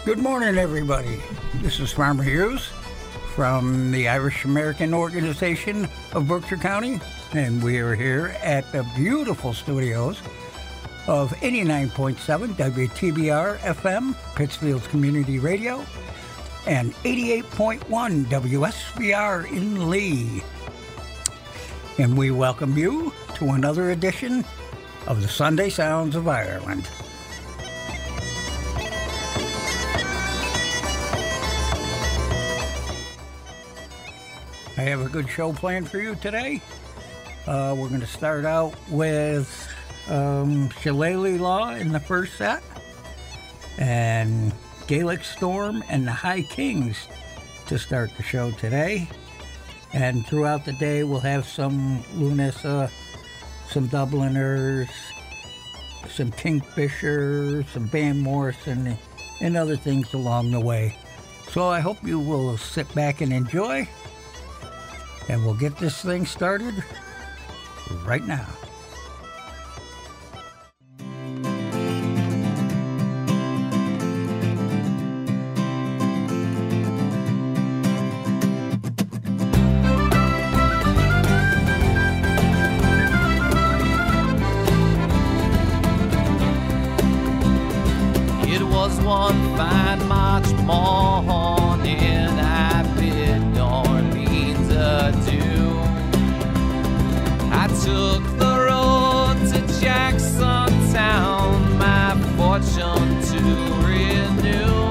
Good morning, everybody. This is Farmer Hughes from the Irish American Organization of Berkshire County, and we are here at the beautiful studios of 89.7 WTBR FM, Pittsfield's Community Radio, and 88.1 WSBR in Lee. And we welcome you to another edition of the Sunday Sounds of Ireland. I have a good show planned for you today. We're going to start out with Shillelagh Law in the first set, and Gaelic Storm and the High Kings to start the show today. And throughout the day, we'll have some Lunessa, some Dubliners, some Kingfisher, some Van Morrison, and other things along the way. So I hope you will sit back and enjoy. And we'll get this thing started right now. It was one fine March morning, I bid Orleans adieu. I took the road to Jacksontown, my fortune to renew.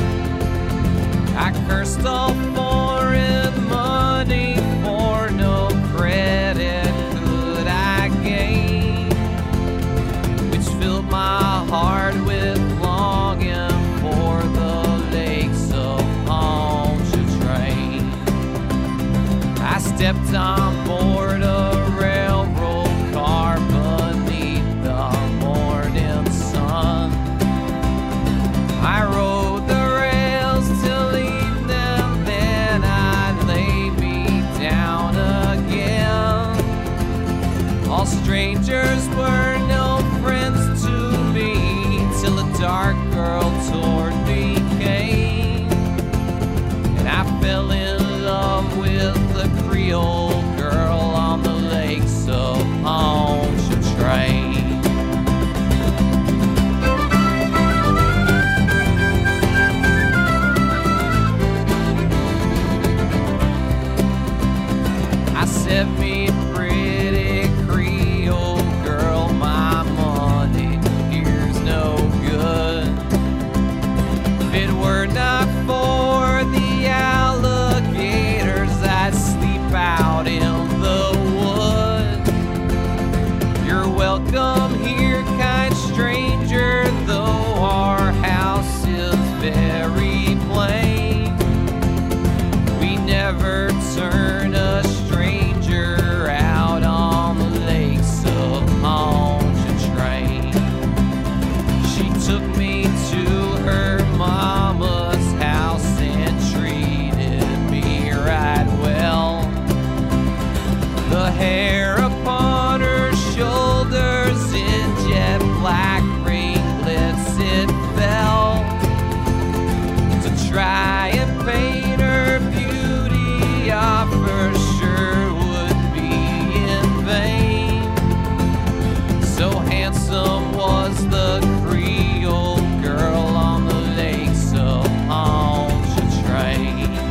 I cursed all foreign money, for no credit could I gain, which filled my heart with longing for the lakes of Pontchartrain. I stepped on board a railroad car beneath the morning sun. I rode the rails till evening, then I lay me down again. All strangers were no friends to me, till a dark girl toward me came, and I fell in love with the Creole girl on the lakes of Pontchartrain. I said, me pretty Creole girl, my money here's no good. If it were not for the alligators, I'd sleep out in the wood. You're welcome here, kind stranger, though our house is very plain. We never turn a stranger out on the lakes of Pontchartrain. She took me to her mama's house and treated me right well. The hair upon her shoulders in jet black ringlets it fell. To try and paint her beauty off for sure would be in vain. So handsome was the Creole girl on the lakes of Pontchartrain.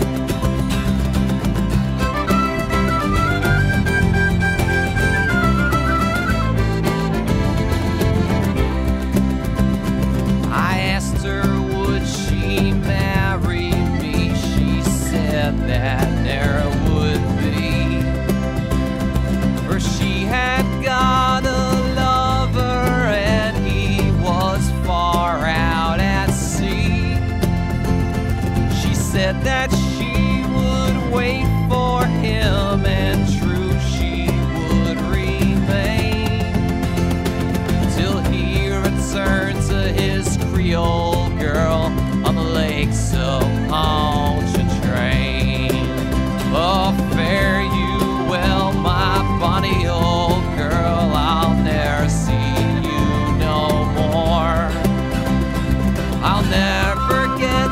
I asked her, would she marry me? She said that there would be, for she had got a lover and he was far out at sea. She said that she would wait for him, and true she would remain till he returned to his Creole girl on the lakes of Pontchartrain. Oh, fare you well, my bonny old girl, I'll ne'er see you no more. I'll never forget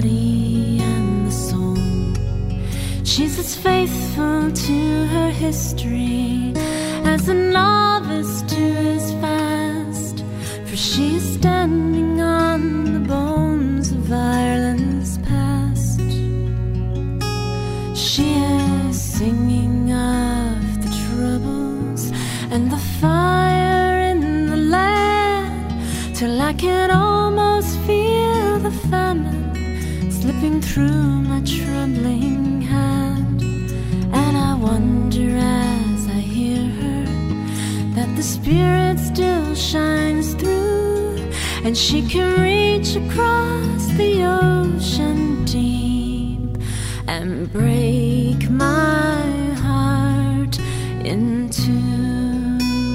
body and the soul. She's as faithful to her history as a novice to his fast, for she is standing on the bones of Ireland's past. She is singing of the troubles and the fire in the land, till I can almost feel the famine slipping through my trembling hand. And I wonder as I hear her that the spirit still shines through, and she can reach across the ocean deep and break my heart in two.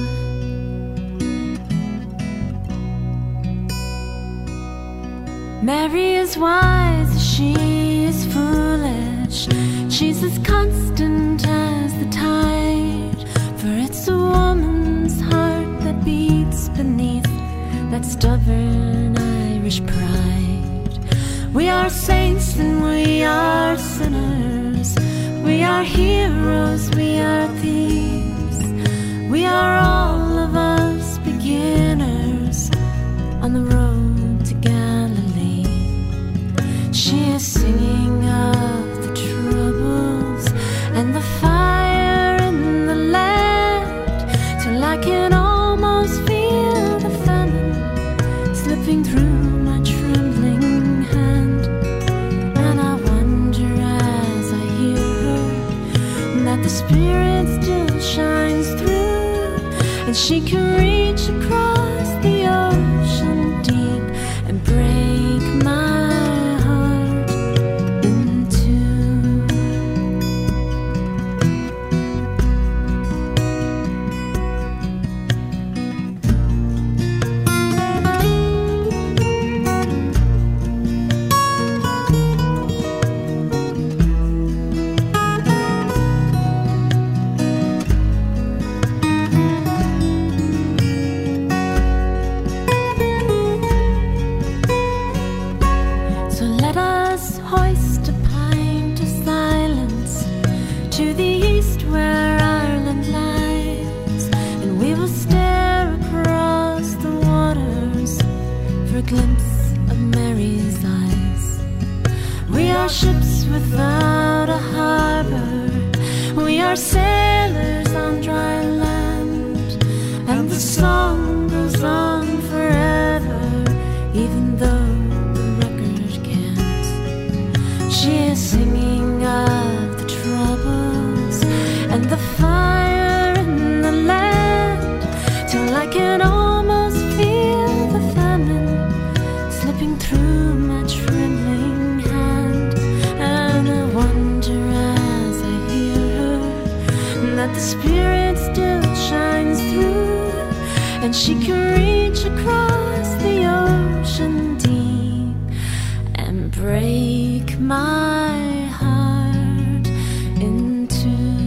Mary is wise, she is foolish. She's as constant as the tide, for it's a woman's heart that beats beneath that stubborn Irish pride. We are saints and we are sinners, we are heroes, we are thieves, we are all of us beginners on the road to Galilee. She is singing of the troubles and the fire in the land, till I can almost feel the famine slipping through my trembling hand. And I wonder as I hear her that the spirit still shines through, and she can reach across the ocean deep and break my heart in two. So let us hoist a pint of silence to the east where Ireland lies, and we will stare across the waters for a glimpse of Mary's eyes. We are ships without a harbor, we are sailors on dry land, and the song goes on forever, even though the record can't. She is singing of the troubles and the fire in the land, till I can almost feel the famine slipping through my trembling hand. And I wonder as I hear her that the spirit still shines through, and she can reach across the ocean deep and break my heart in two.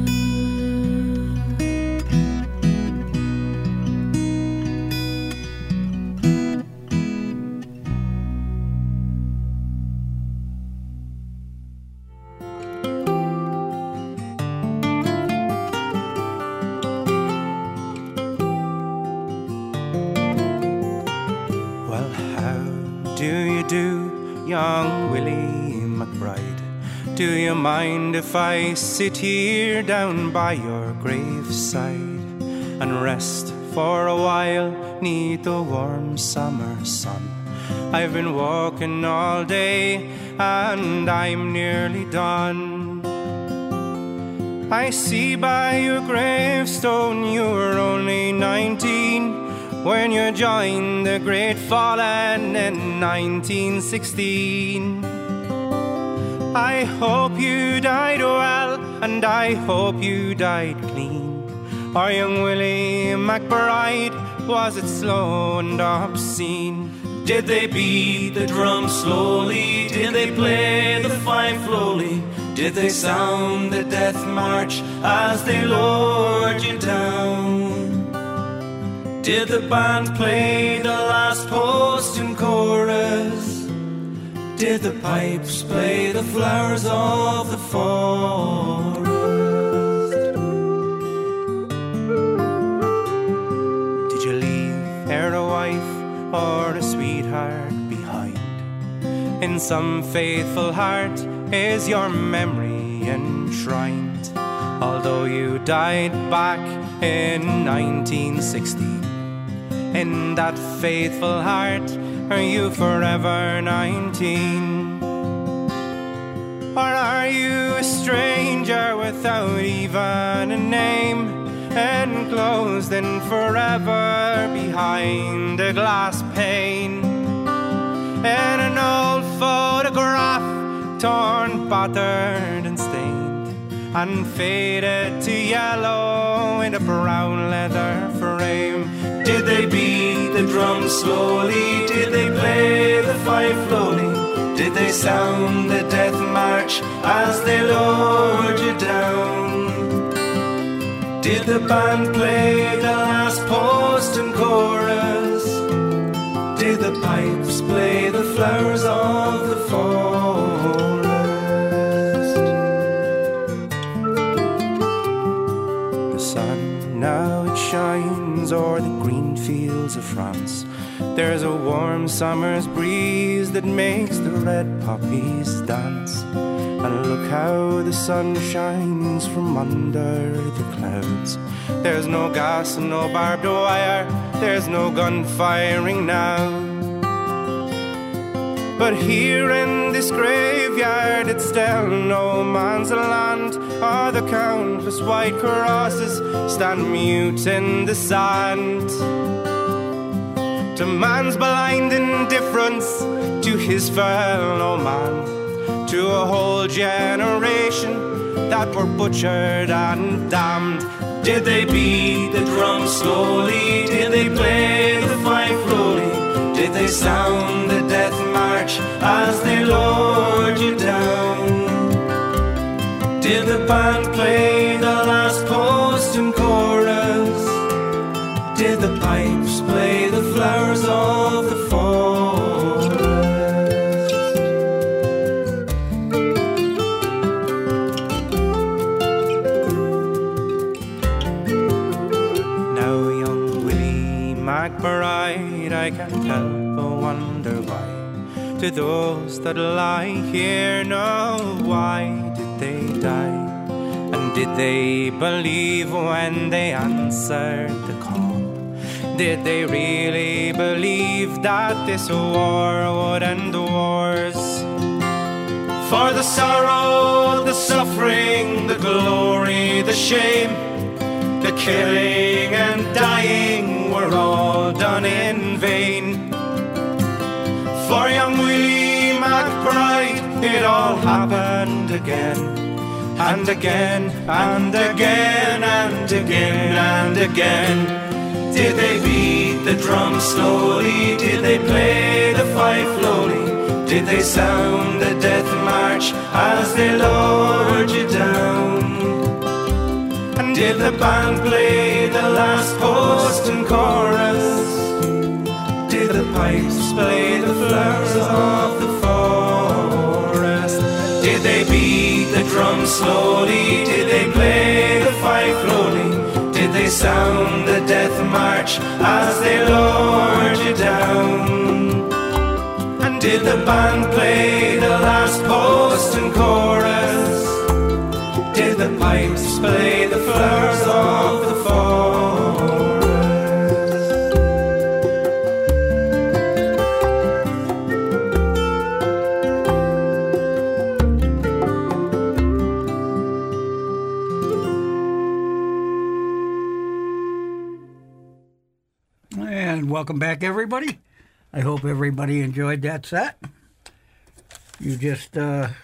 Well, how do you do, young Willie McBride? Do you mind if I sit here down by your graveside and rest for a while 'neath the warm summer sun? I've been walking all day and I'm nearly done. I see by your gravestone you were only 19 when you joined the Great Fallen in 1916. I hope you died well, and I hope you died clean. Our young Willie McBride, was it slow and obscene? Did they beat the drum slowly? Did they play the fife lowly? Did they sound the death march as they lowered you down? Did the band play the last post in chorus? Did the pipes play the flowers of the forest? Did you leave her a wife or a sweetheart behind? In some faithful heart is your memory enshrined. Although you died back in 1960, in that faithful heart are you forever 19? Or are you a stranger without even a name, enclosed and forever behind a glass pane? In an old photograph, torn, battered and stained, and faded to yellow in a brown leather frame. Did they beat the drum slowly? Did they play the fife lowly? Did they sound the death march as they lowered you down? Did the band play the last post and chorus? Did the pipes play the flowers of the forest? The sun now it shines o'er the green fields of France. There's a warm summer's breeze that makes the red poppies dance. And look how the sun shines from under the clouds. There's no gas and no barbed wire, there's no gun firing now. But here in this graveyard it's still no man's land. All the countless white crosses stand mute in the sand. To man's blind indifference to his fellow man, to a whole generation that were butchered and damned. Did they beat the drum slowly? Did they play the fife lowly? Did they sound the death march as they lowered you down? Did the band play the last post and chorus? Did the pipes play the flowers of the forest? Now young Willie McBride, I can't help but wonder why. To those that lie here now, why did they die? And did they believe when they answered the call? Did they really believe that this war would end wars? For the sorrow, the suffering, the glory, the shame, the killing and dying were all done in vain. For young Willie McBride, it all happened again, and again, and again, and again, and again. Did they beat the drum slowly? Did they play the fife lowly? Did they sound the death march as they lowered you down? And did the band play the last post and chorus? Did the pipes play the flowers of the forest? Did they beat the drum slowly? Did they play the fife lowly? Did they sound the death march as they lowered you down? And did the band play the last post and chorus? Did the pipes play the flowers of the forest? And welcome back, everybody. I hope everybody enjoyed that set. You just heard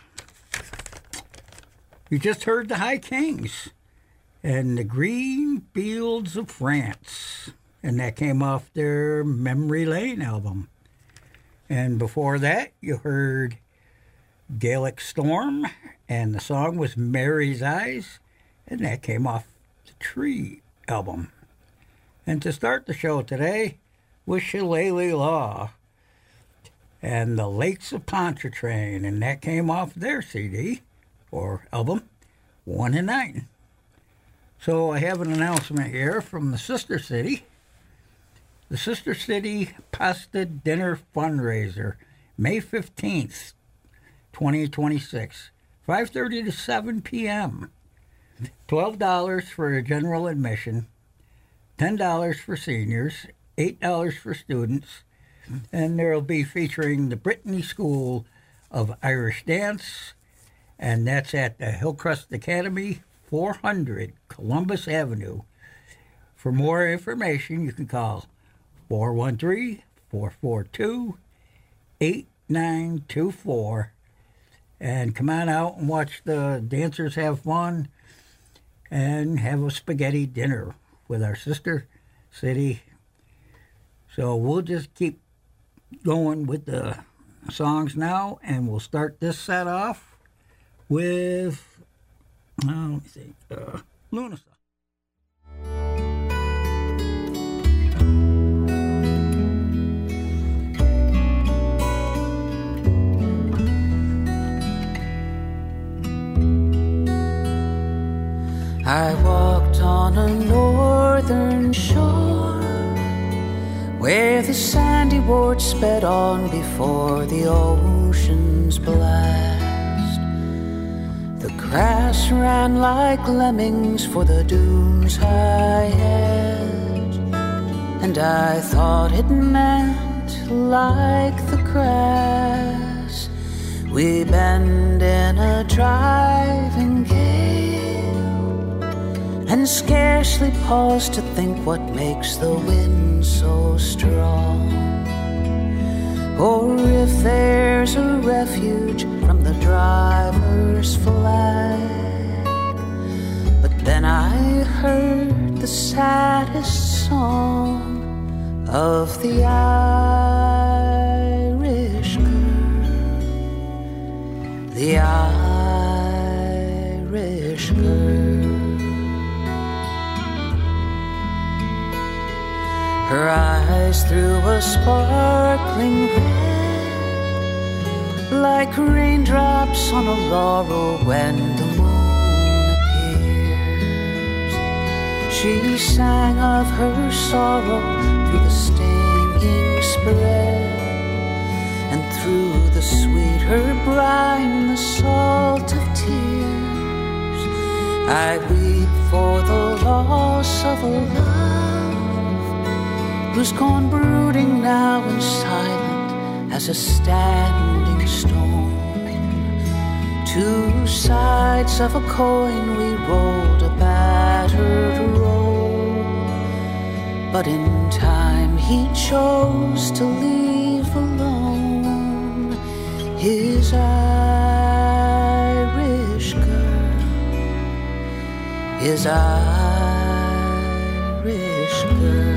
the High Kings and the Green Fields of France, and that came off their Memory Lane album. And before that, you heard Gaelic Storm, and the song was Mary's Eyes, and that came off the Tree album. And to start the show today was Shillelagh Law. and the Lakes of Pontchartrain, and that came off their CD or album, 1 and 9. So I have an announcement here from the Sister City. The Sister City Pasta Dinner Fundraiser, May 15th, 2026, 5:30 to 7 p.m. $12 for a general admission, $10 for seniors, $8 for students, and there will be featuring the Brittany School of Irish Dance, and that's at the Hillcrest Academy, 400 Columbus Avenue. For more information, you can call 413-442-8924 and come on out and watch the dancers have fun and have a spaghetti dinner with our Sister City. So we'll just keep going with the songs now, and we'll start this set off with, let me see, Luna. I walked on a northern shore where the sandy board sped on before the ocean's blast. The grass ran like lemmings for the dunes' high edge, and I thought it meant like the grass. We bend in a driving gale and scarcely pause to think what makes the wind so strong, or if there's a refuge from the driver's flag. But then I heard the saddest song of the Irish girl, the Irish girl. Her eyes threw a sparkling red, like raindrops on a laurel when the moon appears. She sang of her sorrow through the stinging spread, and through the sweet her brine, the salt of tears. I weep for the loss of a love who's gone brooding now and silent as a standing stone. Two sides of a coin, we rolled a battered roll, but in time he chose to leave alone his Irish girl, his Irish girl.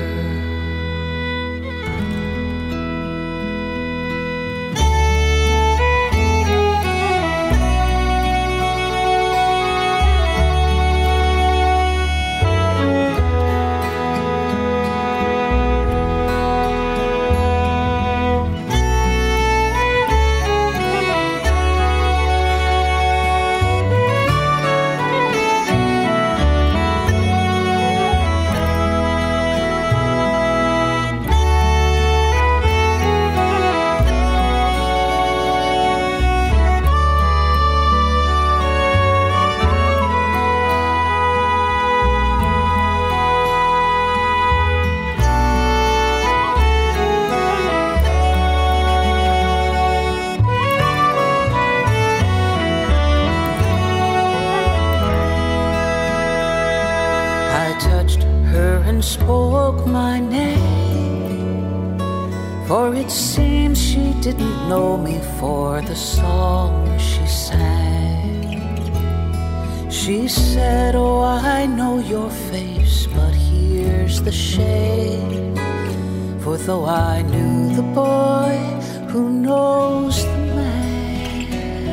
Spoke my name, for it seems she didn't know me for the song she sang. She said, oh, I know your face, but here's the shame. For though I knew the boy who knows the man,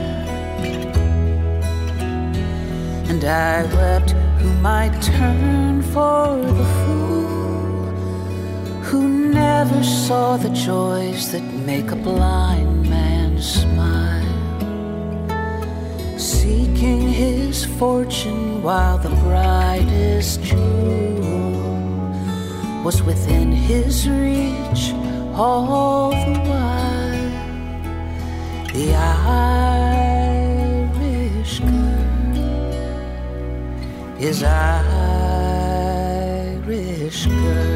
and I wept who might turn for the fool who never saw the joys that make a blind man smile, seeking his fortune while the brightest jewel was within his reach all the while. The Irish girl is Irish girl.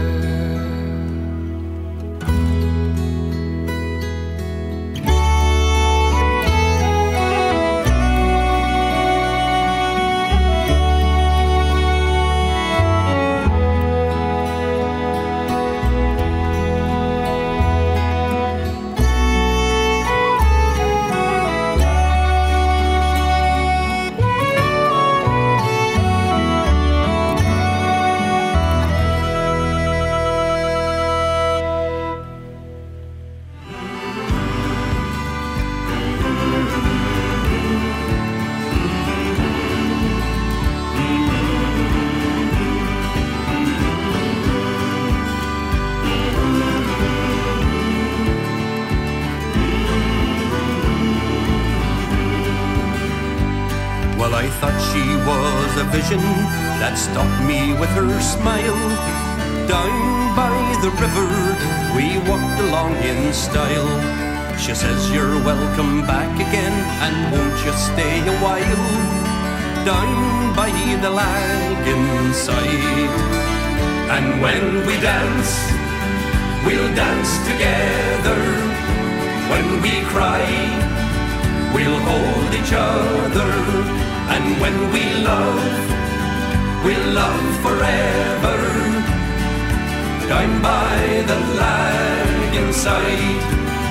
That stopped me with her smile. Down by the river we walked along in style. She says you're welcome back again, and won't you stay a while down by the Lagan side. And when we dance, we'll dance together. When we cry, we'll hold each other. And when we love, we'll love forever, down by the Lagan side.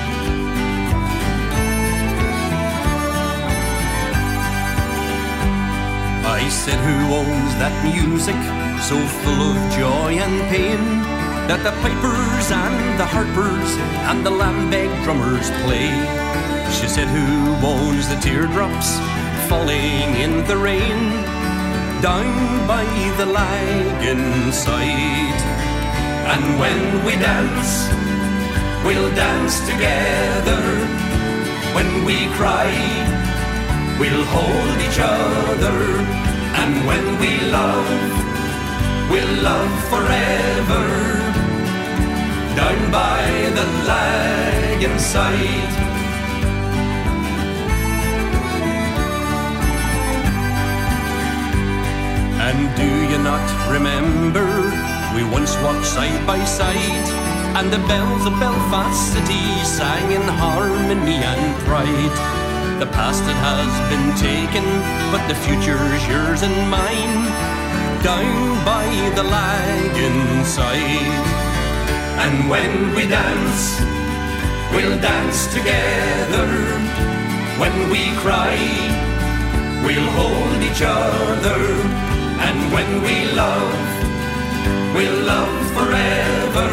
I said, who owns that music so full of joy and pain, that the pipers and the harpers and the lambeg drummers play? She said, who owns the teardrops falling in the rain, down by the Lagan side? And when we dance, we'll dance together. When we cry, we'll hold each other. And when we love, we'll love forever, down by the Lagan side. And do you not remember, we once walked side by side, and the bells of Belfast City sang in harmony and pride. The past it has been taken, but the future's yours and mine, down by the Lagan side. And when we dance, we'll dance together. When we cry, we'll hold each other. And when we love, we'll love forever,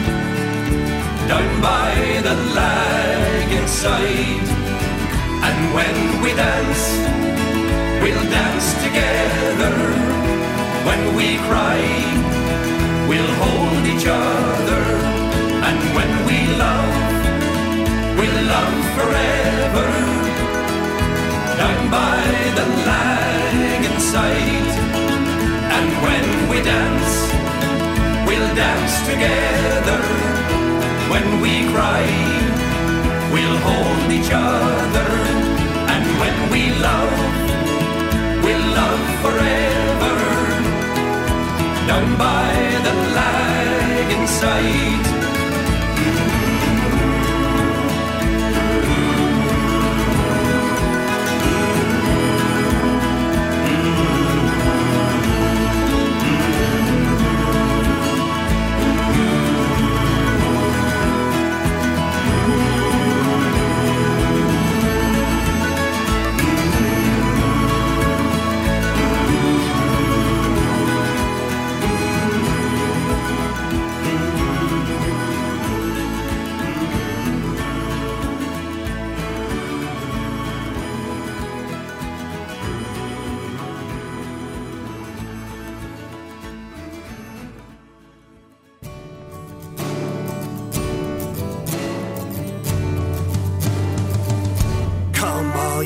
down by the Lagan side. And when we dance, we'll dance together. When we cry, we'll hold each other. And when we love, we'll love forever, down by the Lagan side. And when we dance, we'll dance together. When we cry, we'll hold each other. And when we love, we'll love forever, down by the Lagan side.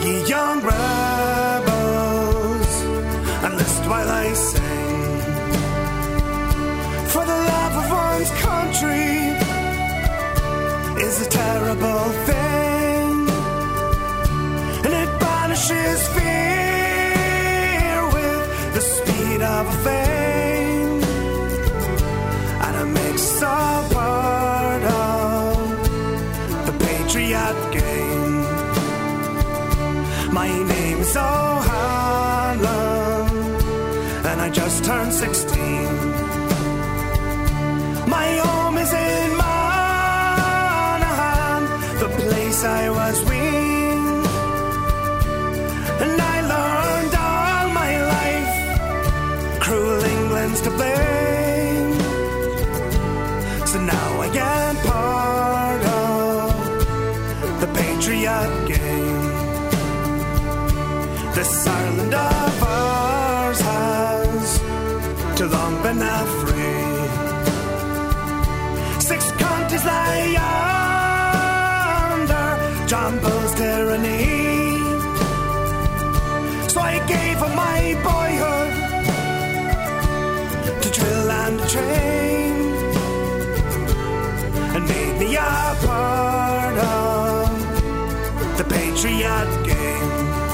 ye young rebels, and list while I sing. For the love of one's country is a terrible thing, and it banishes fear with the speed of a flame, and it makes a part of the patriot game. My name is O'Hanlon, and I just turned 16. My home is in Monaghan, the place I was weaned, and I learned all my life cruel England's to blame. So now I am part of the patriot game. This Ireland of ours has too long been free. 6 counties lie under John Bull's tyranny. So I gave up my boyhood to drill and to train, and made me a part of the patriot game.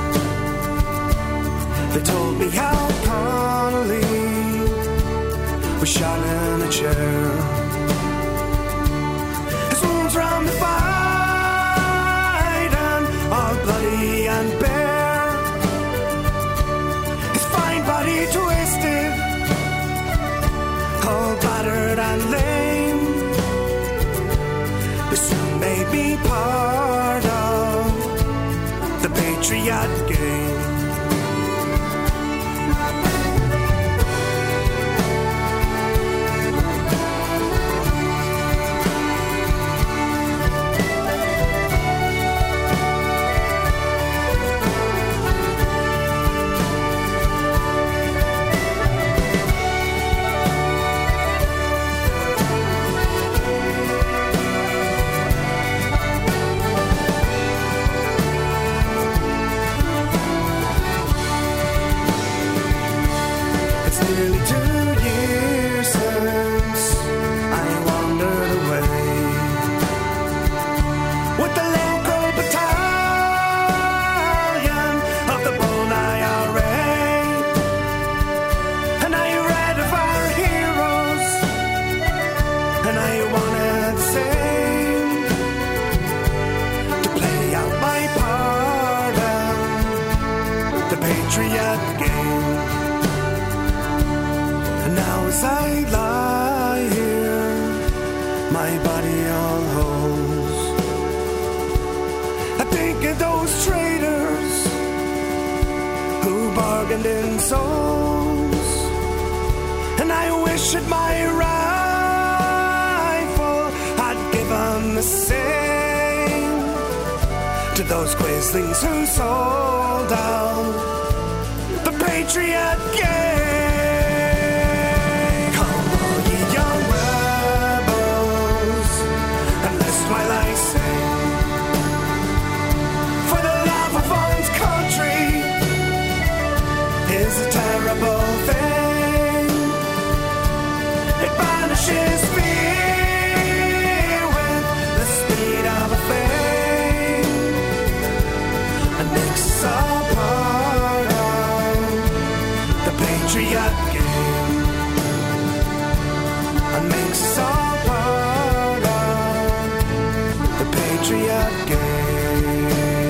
They told me how Connolly was shot in a chair. His wounds round the fight and all bloody and bare. His fine body twisted, all battered and lame. They soon made me part of the patriot game. Nearly 2 years since I wandered away with the local battalion of the Bold IRA, and I read of our heroes, and I wanted the same, to play out my part of the patriot game. Now as I lie here, my body all holds, I think of those traitors who bargained in souls, and I wish that my rifle had given the same to those quislings who sold out the patriot game. While I sing, for the love of one's country is a terrible thing. It banishes fear with the speed of a flame, and makes us all part of the patriot game, and makes us all patriot game.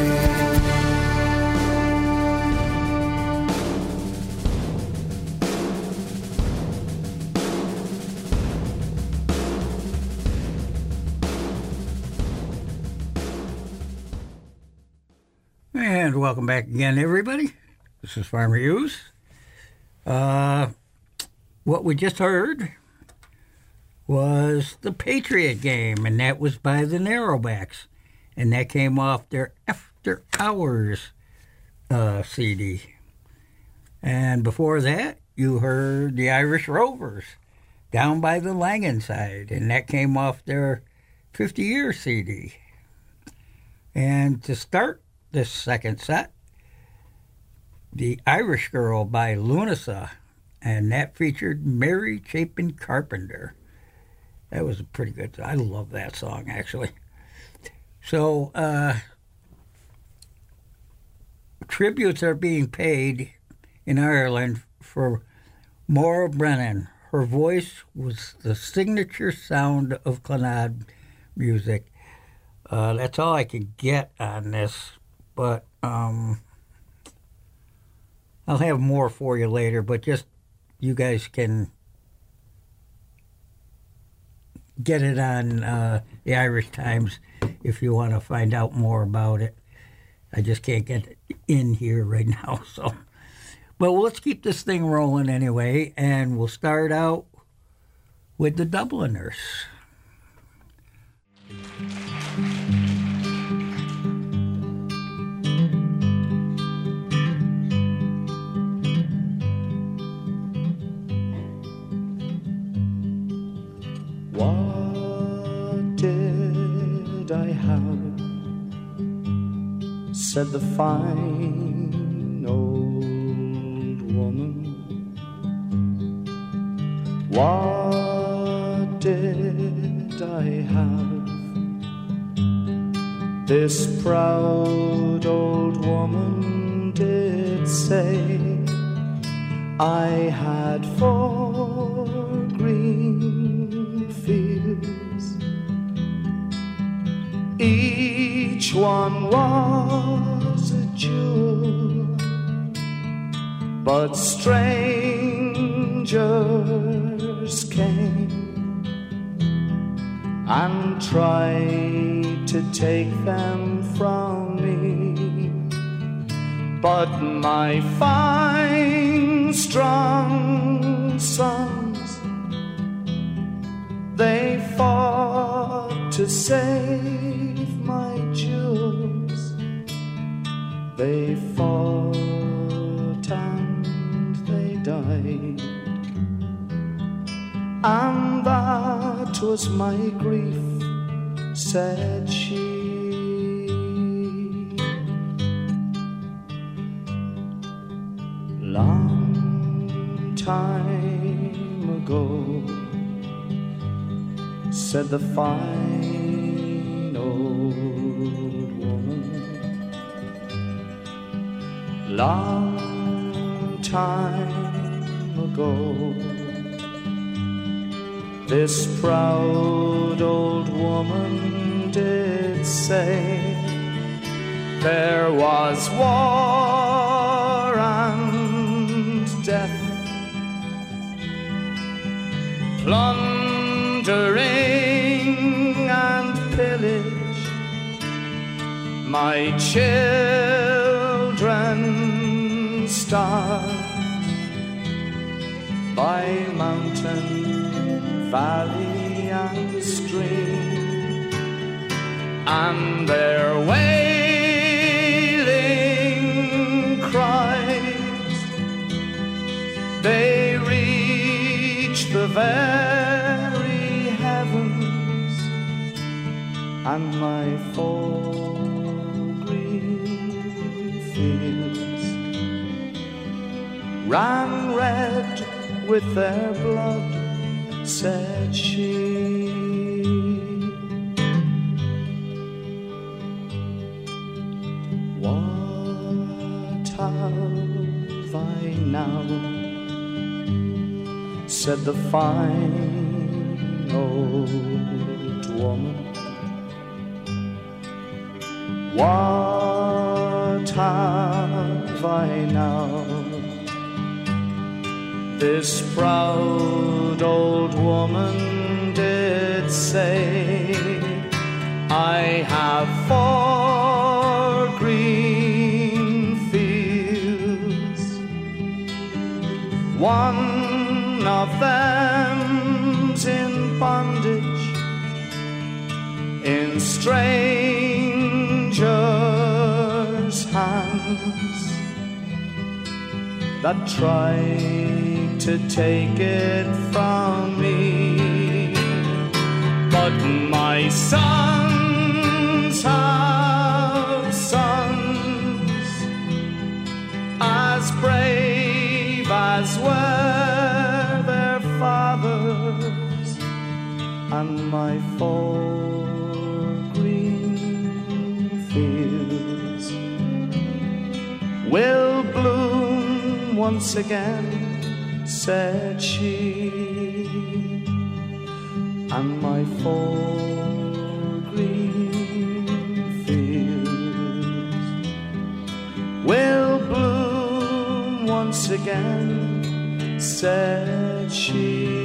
And welcome back again, everybody. This is Farmer Hughes. What we just heard was the Patriot Game, and that was by the Narrowbacks, and that came off their After Hours CD. And before that, you heard the Irish Rovers, Down by the Langan Side, and that came off their 50-year CD. And to start this second set, The Irish Girl by Lunasa, and that featured Mary Chapin Carpenter. That was a pretty good. I love that song, actually. So, tributes are being paid in Ireland for Maura Brennan. Her voice was the signature sound of Clannad music. That's all I can get on this, but I'll have more for you later, but just you guys can get it on the Irish Times if you want to find out more about it. I just can't get it in here right now, so. But let's keep this thing rolling anyway, and we'll start out with the Dubliners. What did I have? Said the fine old woman. What did I have? This proud old woman did say I had 4 green fields. Each one was a jewel, but strangers came and tried to take them from me. But my fine, strong sons, they fought to save my jewels. They fought and they died, and that was my grief, said she. Long time ago, said the fine old woman. Long time ago, this proud old woman did say there was war and death, plundering and pillage. My children starved by mountain, valley and stream, and their wailing cries, they reach the very heavens, and my 4 green fields ran red with their blood, said she. What have I now? Said the fine old woman. What have I now? This proud old woman did say I have 4 green fields. One of them's in bondage, in strangers' hands that tried to take it from me. But my sons have sons as were their fathers, and my 4 green fields will bloom once again, said she, and my 4 green fields will bloom once again, said she.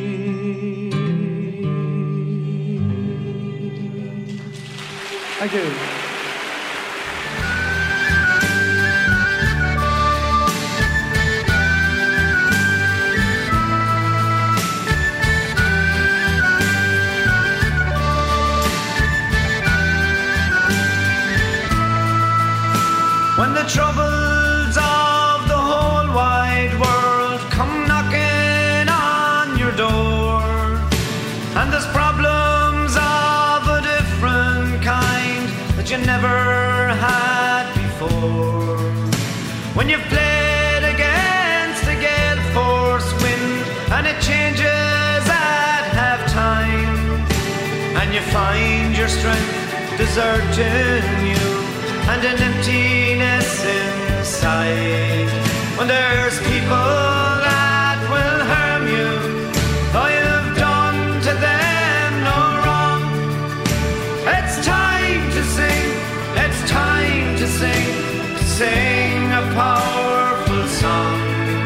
Thank you. When the troubles of the whole wide world come knocking on your door, and there's problems of a different kind that you never had before, when you've played against a gale force wind and it changes at half time, and you find your strength deserting you and an emptiness inside, when there's people that will harm you, though you've done to them no wrong, it's time to sing, it's time to sing a powerful song.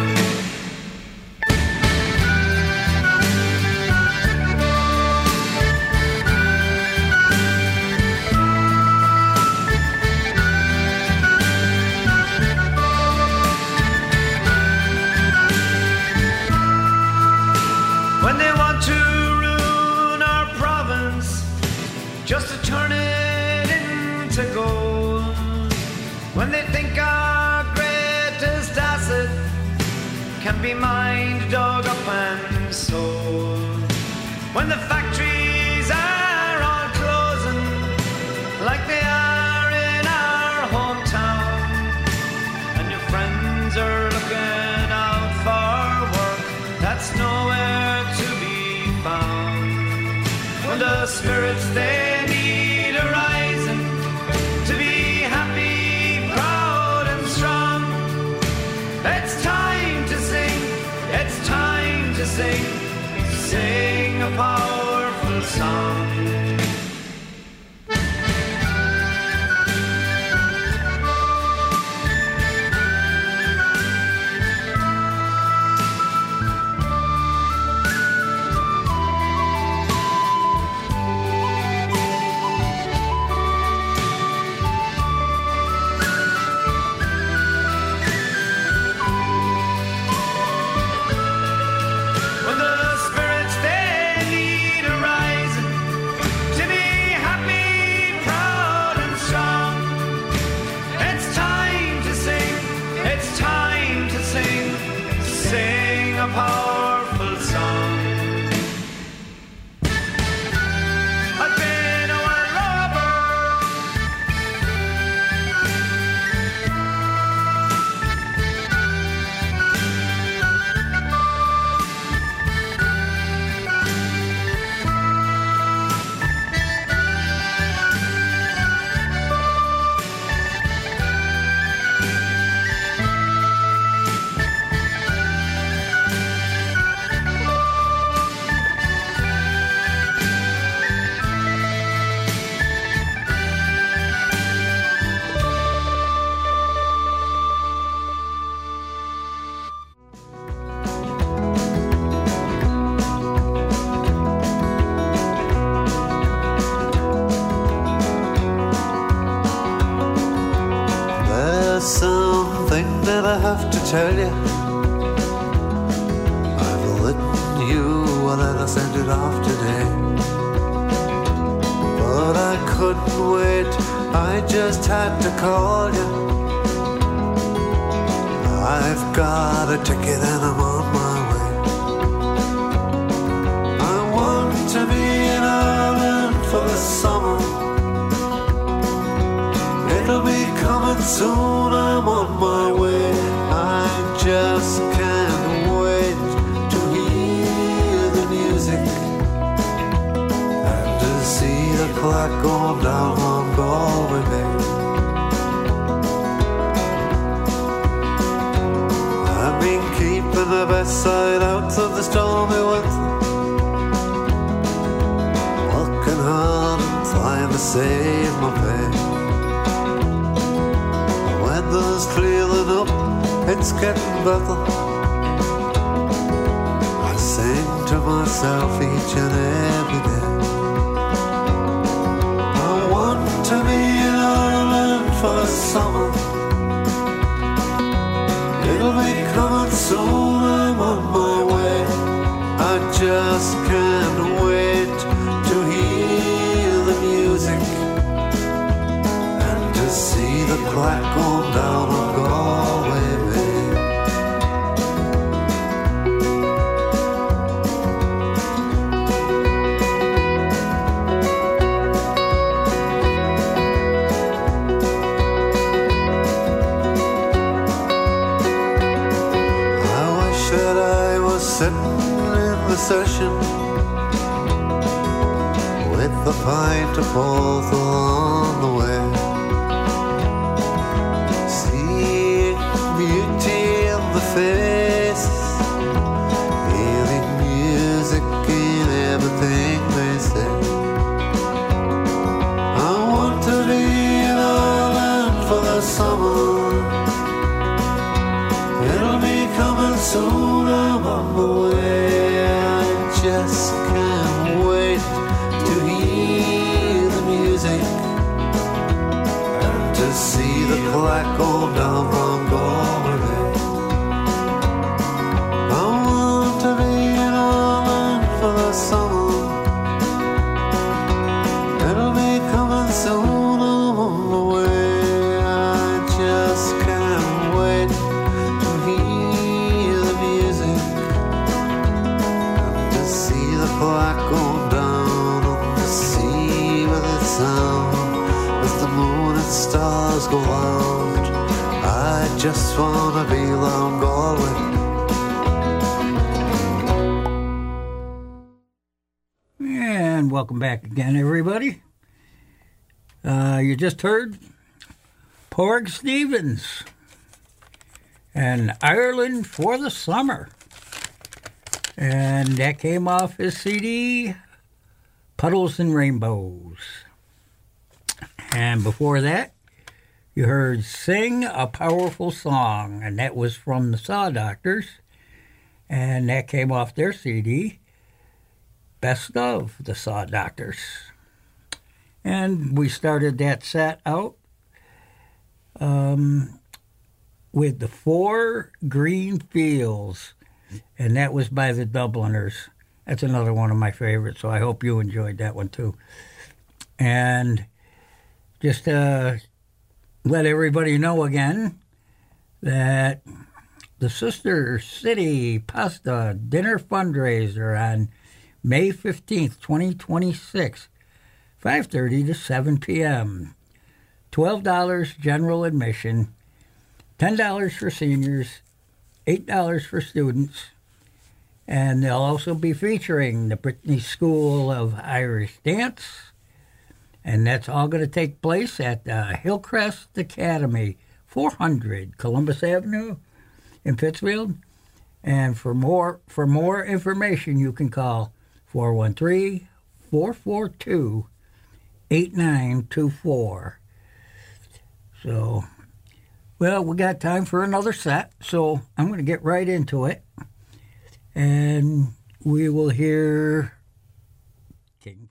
Just to turn it into gold, when they think our greatest asset can be mined, dug up and sold, when the factories are all closing like they are in our hometown, and your friends are looking out for work that's nowhere to be found, when the spirits they need a rising to be happy, proud and strong, it's time to sing, it's time to sing a powerful song. Tell you, I've written you a letter, sent it off today, but I couldn't wait, I just had to call you. I've got a ticket and I'm on my way. I want to be in Ireland for the summer, it'll be coming soon, I'm on my way. I just can't outside out of the stormy winter, working hard and trying to save my pay. The weather's clearing up, it's getting better. I sing to myself each and every day. I want to be in Ireland for the summer. It'll be coming soon, I'm on my way. I just can't wait to hear the music and to see the crack going down on Galway Bay. Sitting in the session with a pint of both on the way, seeing beauty in the faces, hearing music in everything they say. I want to be in Ireland for the summer. It'll be coming soon, I'm on the way. I just can't wait to hear the music and to see the crack go down from Galway. I want to be in Ireland for the summer. It'll be coming soon, I'm on the way. I just can't wait to hear the music and to see the clock go down on the sea with its sound as the moon and stars go round. I just wanna be round Galway. And welcome back again, everybody. You just heard Porg Stevens and Ireland for the Summer. And that came off his CD, Puddles and Rainbows. And before that, you heard Sing a Powerful Song, and that was from the Saw Doctors. And that came off their CD, Best of the Saw Doctors. And we started that set out with the Four Green Fields, and that was by the Dubliners. That's another one of my favorites, so I hope you enjoyed that one too. And just to let everybody know again that the Sister City Pasta Dinner Fundraiser on May 15th, 2026, 5:30 to 7 p.m. $12 general admission, $10 for seniors, $8 for students, and they'll also be featuring the Brittany School of Irish Dance, and that's all going to take place at Hillcrest Academy, 400 Columbus Avenue in Pittsfield. And for more information, you can call 413-442-8924. So, well, we got time for another set, so I'm going to get right into it. And we will hear King.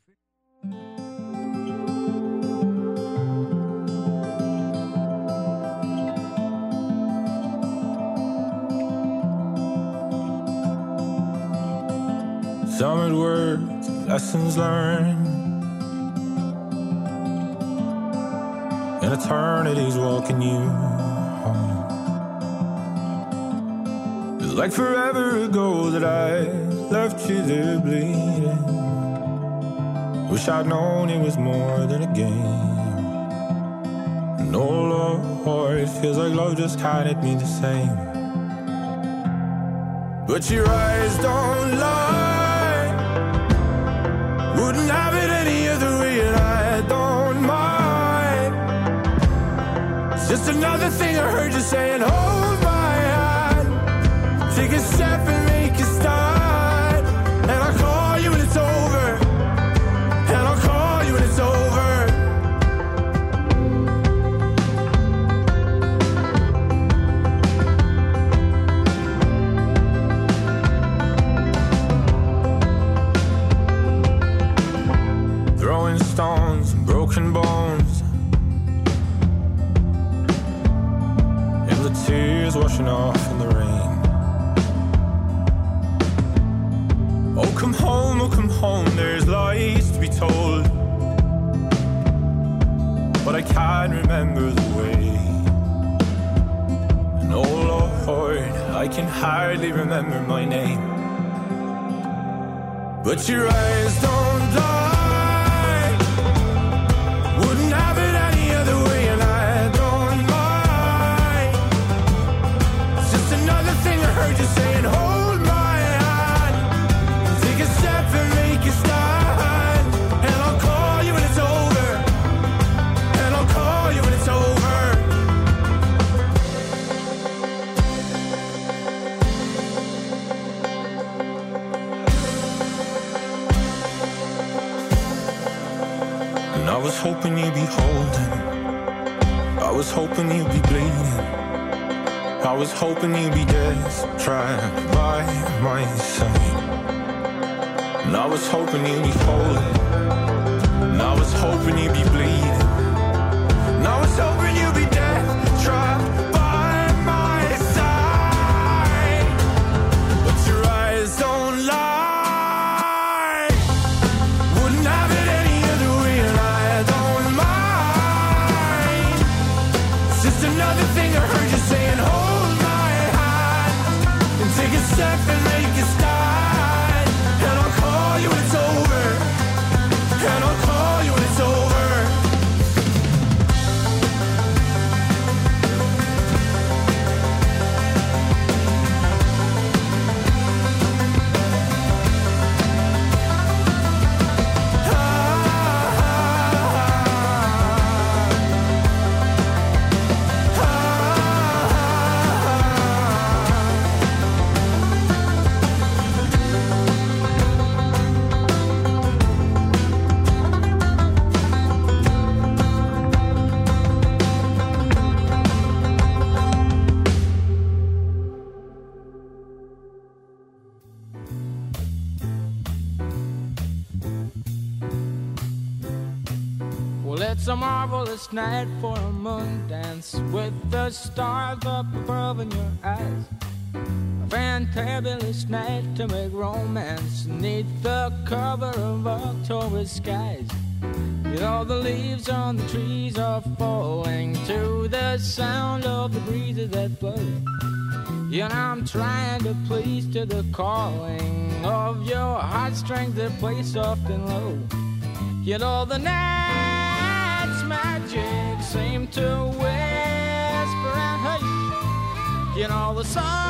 Summoned words, lessons learned, and eternity's walking you home. It's like forever ago that I left you there bleeding. Wish I'd known it was more than a game. No, Lord, it feels like love just can't hit me the same. But your eyes don't lie, wouldn't have it any other way, and I don't mind. It's just another thing I heard you saying, hold my hand, take a step and make tears washing off in the rain. Oh, come home, there's lies to be told, but I can't remember the way. And oh Lord, I can hardly remember my name. But your eyes don't lie, wouldn't have it any other way, and I don't mind. It's just another thing I heard you saying, hold my hand, take a step and make a stand, and I'll call you when it's over, and I'll call you when it's over. And I was hoping you'd be holding, I was hoping you'd be bleeding, I was hoping you'd be dead, trying by my side. And I was hoping you'd be holding, and I was hoping you'd be bleeding, and I was hoping you'd be dead, trapped by my side. But your eyes don't lie, wouldn't have it any other way, and I don't mind. It's just another thing I heard you saying, hold my hand, and take a step and make a stand, and I'll call you when it's over, and I'll call you when it's over. Well, it's a marvelous night for a moon dance with the stars up above in your eyes. A fantabulous night to make romance neath the cover of October skies. You know the leaves on the trees are falling to the sound of the breezes that blow. You know I'm trying to please to the calling of your heartstrings that play soft and low. You know the night's magic seem to whisper and hush. You know the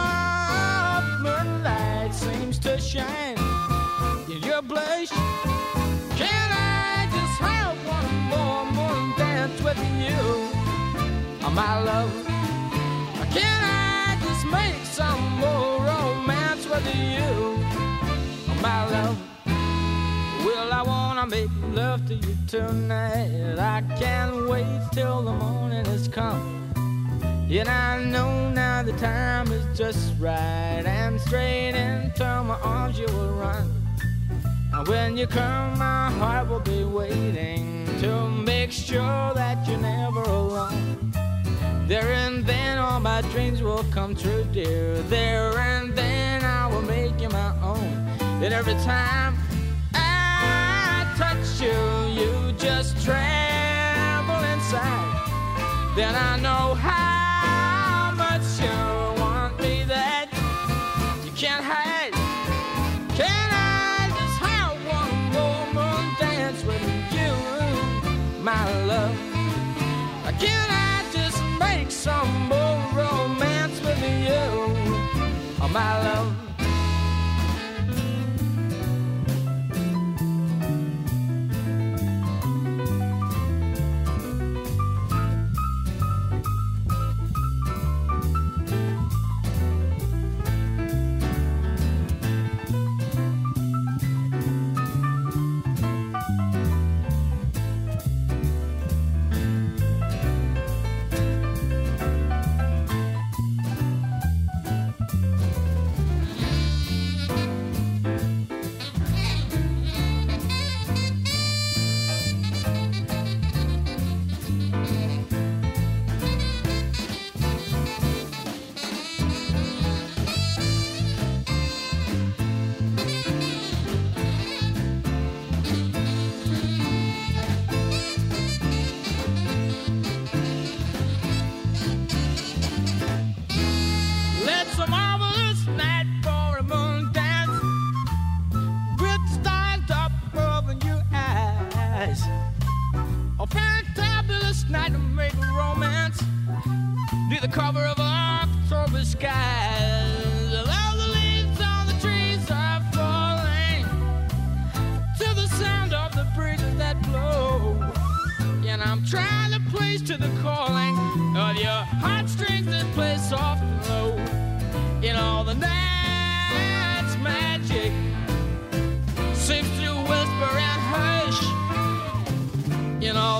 soft moonlight seems to shine in your blush. Can I just have one more moon dance with you, oh, my love? Can I just make some more romance with you, oh, my love? Well, I wanna make love to you tonight. I can't wait till the morning has come. Yet I know now the time is just right, and straight into my arms you will run. And when you come, my heart will be waiting to make sure that you're never alone. There and then all my dreams will come true, dear. There and then I will make you my own. And every time touch you, you just tremble inside. Then I know how much you want me that you can't hide. Can I just have one more moon dance with you, my love? Can I just make some more romance with you, oh, my love?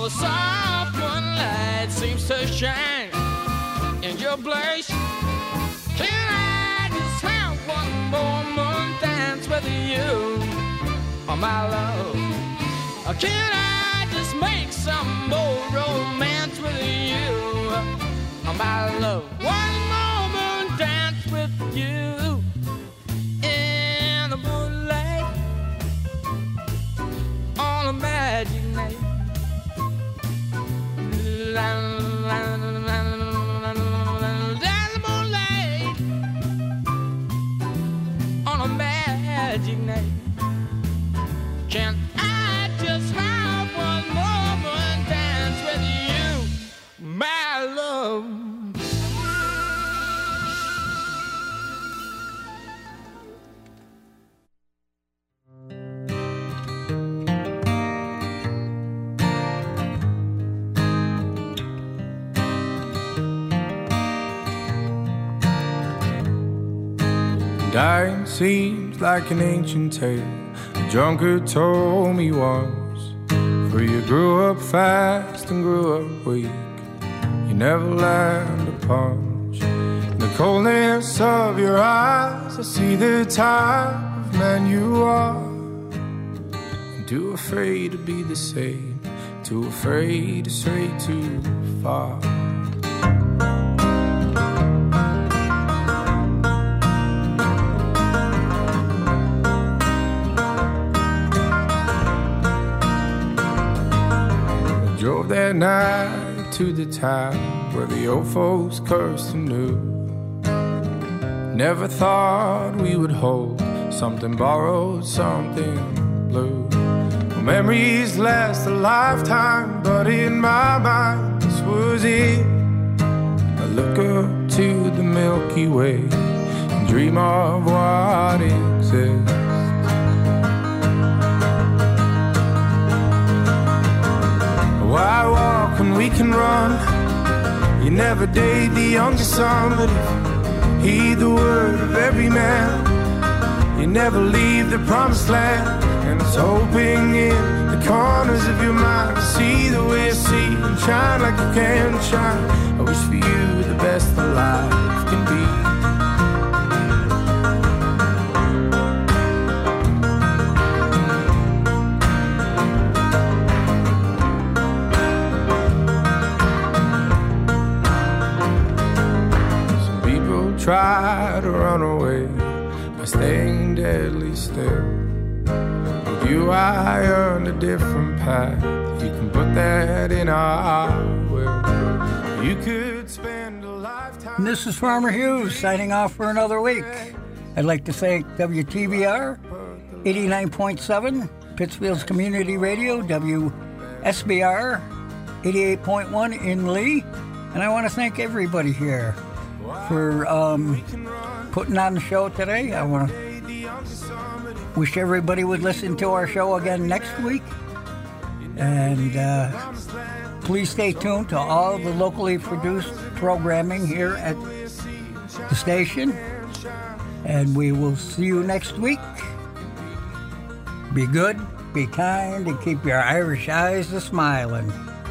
the soft moonlight seems to shine in your place. Can I just have one more moon dance with you, oh my love? Or can I just make some more romance with you, oh my love? One more moon dance with you in the moonlight on a magic night. On a magic night, can I just have one moment dance with you, my love? Dying seems like an ancient tale a drunkard told me once. For you grew up fast and grew up weak. You never learned a punch. In the coldness of your eyes, I see the type of man you are. And too afraid to be the same, too afraid to stray too far. Drove that night to the town where the old folks cursed and knew. Never thought we would hold something borrowed, something blue. Well, memories last a lifetime, but in my mind this was it. I look up to the Milky Way and dream of what exists. Why walk when we can run? You never date the youngest son, but if you heed the word of every man, you never leave the promised land. And it's hoping in the corners of your mind to see the way I see and shine like you can shine. I wish for you the best that life can be. Try to run away by staying deadly still. With you I earned a different path. You can put that in our will. You could spend a lifetime. And this is Farmer Hughes signing off for another week. I'd like to thank WTBR 89.7, Pittsfield's Community Radio, WSBR 88.1 in Lee. And I want to thank everybody here for putting on the show today. I want to wish everybody would listen to our show again next week. And please stay tuned to all the locally produced programming here at the station. And we will see you next week. Be good, be kind, and keep your Irish eyes a-smiling.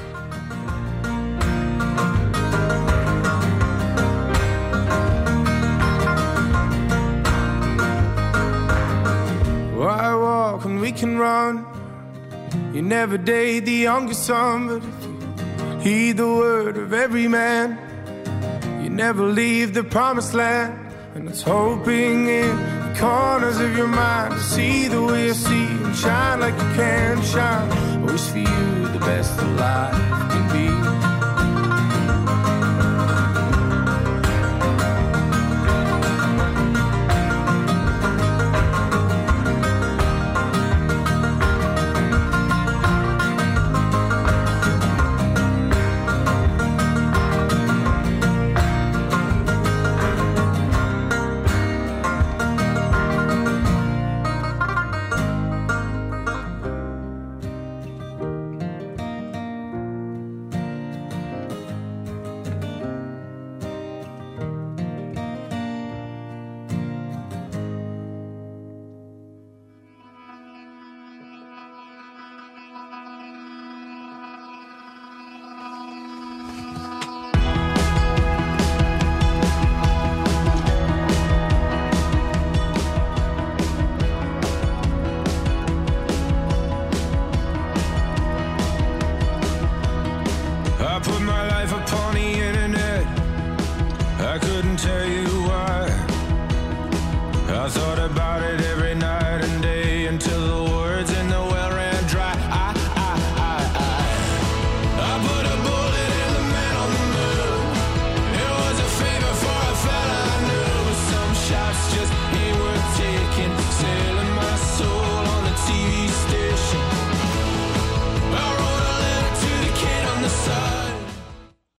Why walk when we can run? You never date the youngest son, but if you heed the word of every man, you never leave the promised land. And it's hoping in the corners of your mind to see the way I see and shine like you can shine. I wish for you the best that life can be.